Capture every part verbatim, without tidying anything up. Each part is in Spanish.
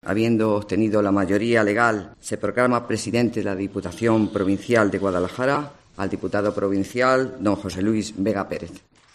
habiendo obtenido la mayoría legal, se proclama presidente de la Diputación Provincial de Guadalajara al diputado provincial don José Luis Vega Pérez.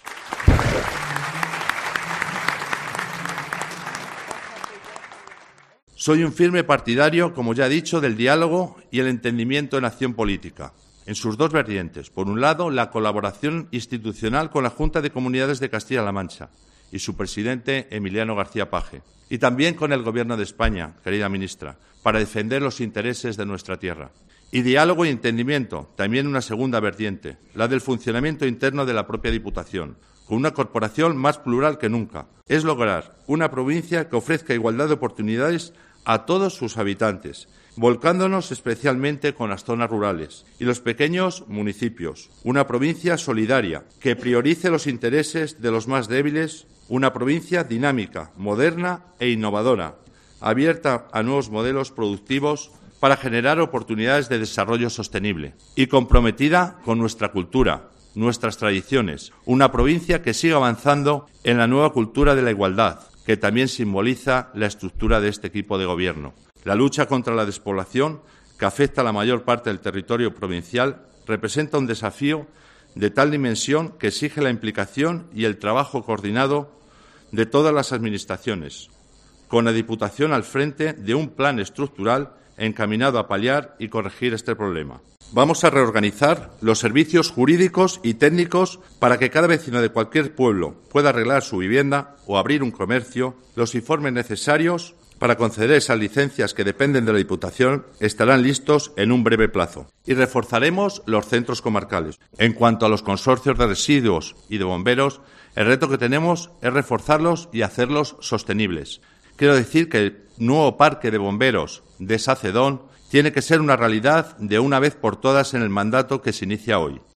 Soy un firme partidario, como ya he dicho, del diálogo y el entendimiento en acción política, en sus dos vertientes. Por un lado, la colaboración institucional con la Junta de Comunidades de Castilla-La Mancha y su presidente, Emiliano García Paje, y también con el Gobierno de España, querida ministra, para defender los intereses de nuestra tierra. Y diálogo y entendimiento, también una segunda vertiente, la del funcionamiento interno de la propia Diputación, con una corporación más plural que nunca. Es lograr una provincia que ofrezca igualdad de oportunidades a todos sus habitantes, volcándonos especialmente con las zonas rurales y los pequeños municipios. Una provincia solidaria, que priorice los intereses de los más débiles. Una provincia dinámica, moderna e innovadora, abierta a nuevos modelos productivos para generar oportunidades de desarrollo sostenible y comprometida con nuestra cultura, nuestras tradiciones. Una provincia que siga avanzando en la nueva cultura de la igualdad, que también simboliza la estructura de este equipo de gobierno. La lucha contra la despoblación, que afecta a la mayor parte del territorio provincial, representa un desafío de tal dimensión que exige la implicación y el trabajo coordinado de todas las administraciones, con la Diputación al frente de un plan estructural encaminado a paliar y corregir este problema. Vamos a reorganizar los servicios jurídicos y técnicos para que cada vecino de cualquier pueblo pueda arreglar su vivienda o abrir un comercio. Los informes necesarios para conceder esas licencias que dependen de la Diputación estarán listos en un breve plazo. Y reforzaremos los centros comarcales. En cuanto a los consorcios de residuos y de bomberos, el reto que tenemos es reforzarlos y hacerlos sostenibles. Quiero decir que el nuevo parque de bomberos de Sacedón tiene que ser una realidad de una vez por todas en el mandato que se inicia hoy.